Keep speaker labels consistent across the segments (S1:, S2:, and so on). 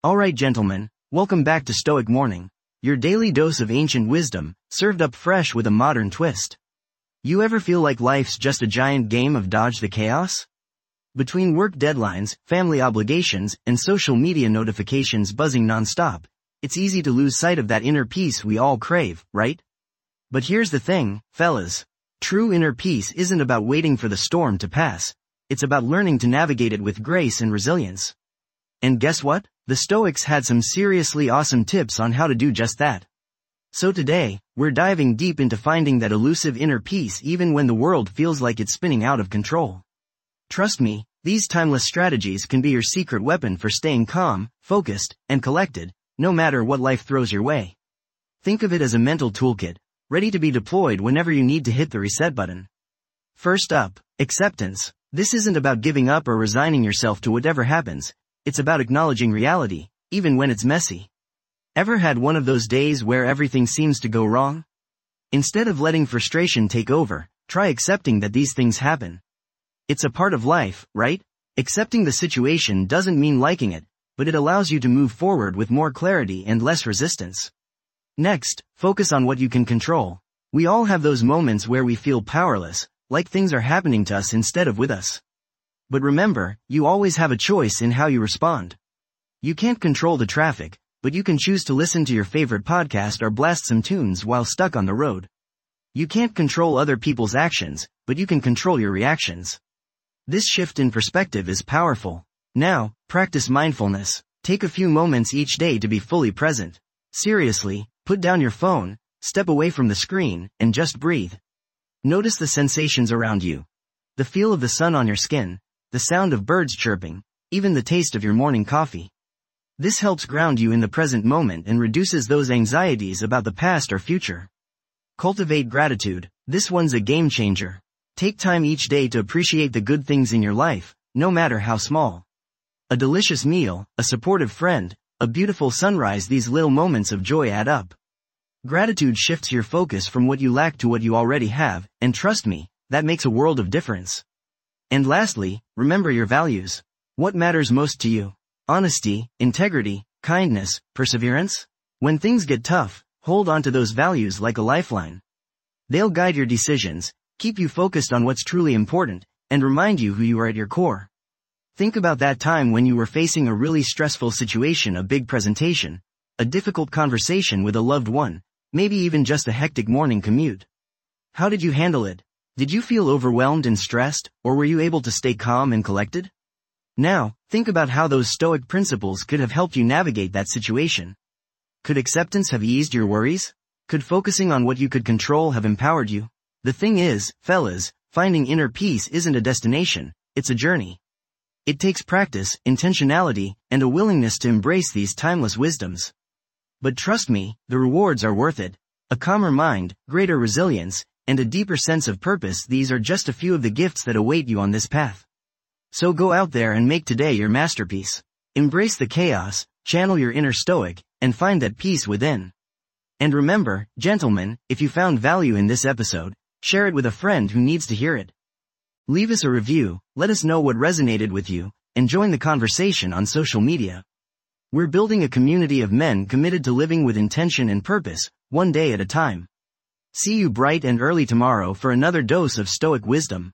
S1: Alright gentlemen, welcome back to Stoic Morning, your daily dose of ancient wisdom, served up fresh with a modern twist. You ever feel like life's just a giant game of dodge the chaos? Between work deadlines, family obligations, and social media notifications buzzing non-stop, it's easy to lose sight of that inner peace we all crave, right? But here's the thing, fellas. True inner peace isn't about waiting for the storm to pass. It's about learning to navigate it with grace and resilience. And guess what? The Stoics had some seriously awesome tips on how to do just that. So today, we're diving deep into finding that elusive inner peace even when the world feels like it's spinning out of control. Trust me, these timeless strategies can be your secret weapon for staying calm, focused, and collected, no matter what life throws your way. Think of it as a mental toolkit, ready to be deployed whenever you need to hit the reset button. First up, acceptance. This isn't about giving up or resigning yourself to whatever happens. It's about acknowledging reality, even when it's messy. Ever had one of those days where everything seems to go wrong? Instead of letting frustration take over, try accepting that these things happen. It's a part of life, right? Accepting the situation doesn't mean liking it, but it allows you to move forward with more clarity and less resistance. Next, focus on what you can control. We all have those moments where we feel powerless, like things are happening to us instead of with us. But remember, you always have a choice in how you respond. You can't control the traffic, but you can choose to listen to your favorite podcast or blast some tunes while stuck on the road. You can't control other people's actions, but you can control your reactions. This shift in perspective is powerful. Now, practice mindfulness. Take a few moments each day to be fully present. Seriously, put down your phone, step away from the screen, and just breathe. Notice the sensations around you. The feel of the sun on your skin, the sound of birds chirping, even the taste of your morning coffee. This helps ground you in the present moment and reduces those anxieties about the past or future. Cultivate gratitude. This one's a game changer. Take time each day to appreciate the good things in your life, no matter how small. A delicious meal, a supportive friend, a beautiful sunrise. These little moments of joy add up. Gratitude shifts your focus from what you lack to what you already have, and trust me, that makes a world of difference. And lastly, remember your values. What matters most to you? Honesty, integrity, kindness, perseverance? When things get tough, hold on to those values like a lifeline. They'll guide your decisions, keep you focused on what's truly important, and remind you who you are at your core. Think about that time when you were facing a really stressful situation, a big presentation, a difficult conversation with a loved one, maybe even just a hectic morning commute. How did you handle it? Did you feel overwhelmed and stressed, or were you able to stay calm and collected? Now, think about how those Stoic principles could have helped you navigate that situation. Could acceptance have eased your worries? Could focusing on what you could control have empowered you? The thing is, fellas, finding inner peace isn't a destination, it's a journey. It takes practice, intentionality, and a willingness to embrace these timeless wisdoms. But trust me, the rewards are worth it. A calmer mind, greater resilience, and a deeper sense of purpose. These are just a few of the gifts that await you on this path. So go out there and make today your masterpiece. Embrace the chaos, channel your inner Stoic, and find that peace within. And remember, gentlemen, if you found value in this episode, share it with a friend who needs to hear it. Leave us a review, let us know what resonated with you, and join the conversation on social media. We're building a community of men committed to living with intention and purpose, one day at a time. See you bright and early tomorrow for another dose of Stoic wisdom.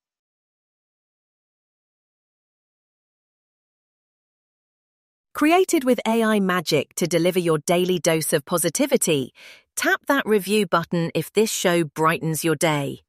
S2: Created with AI magic to deliver your daily dose of positivity, tap that review button if this show brightens your day.